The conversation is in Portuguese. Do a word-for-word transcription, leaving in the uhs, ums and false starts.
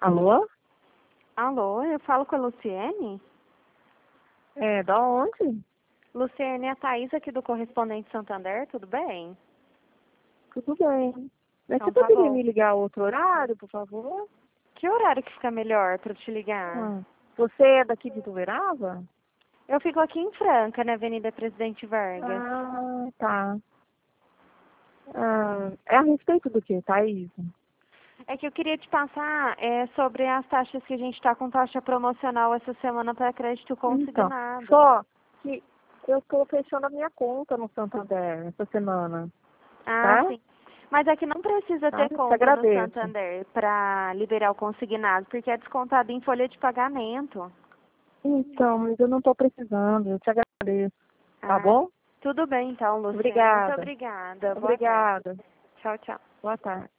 Alô? Alô, eu falo com a Luciene? É, da onde? Luciene, é a Thaís aqui do Correspondente Santander, tudo bem? Tudo bem. Mas Então você tá poderia bom. me ligar outro horário, por favor? Que horário que fica melhor para te ligar? Ah, você é daqui de Ituverava? Eu fico aqui em Franca, na Avenida Presidente Vargas. Ah, tá. Ah, é a respeito do que, Thaís? É que eu queria te passar é, sobre as taxas que a gente está com taxa promocional essa semana para crédito Então, consignado. só que eu estou fechando a minha conta no Santander essa semana, Ah, tá? sim. Mas é que não precisa Tá? ter Te conta no agradeço. Santander para liberar o consignado, porque é descontado em folha de pagamento. Então, mas eu não estou precisando, eu te agradeço. Tá Ah, bom? tudo bem então, Luciane. Muito Obrigada. obrigada. Boa tarde. Obrigada. Tchau, tchau. Boa tarde.